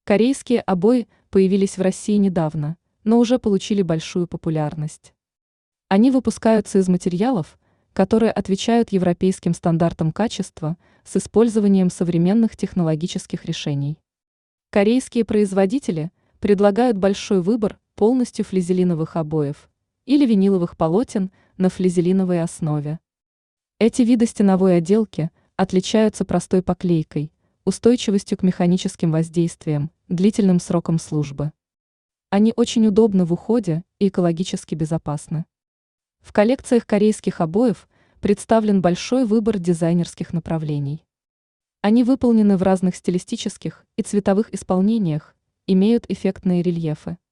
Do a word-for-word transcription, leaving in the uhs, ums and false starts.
Корейские обои появились в России недавно, но уже получили большую популярность. Они выпускаются из материалов, которые отвечают европейским стандартам качества с использованием современных технологических решений. Корейские производители предлагают большой выбор полностью флизелиновых обоев или виниловых полотен на флизелиновой основе. Эти виды стеновой отделки отличаются простой поклейкой, устойчивостью к механическим воздействиям, длительным сроком службы. Они очень удобны в уходе и экологически безопасны. В коллекциях корейских обоев представлен большой выбор дизайнерских направлений. Они выполнены в разных стилистических и цветовых исполнениях, имеют эффектные рельефы.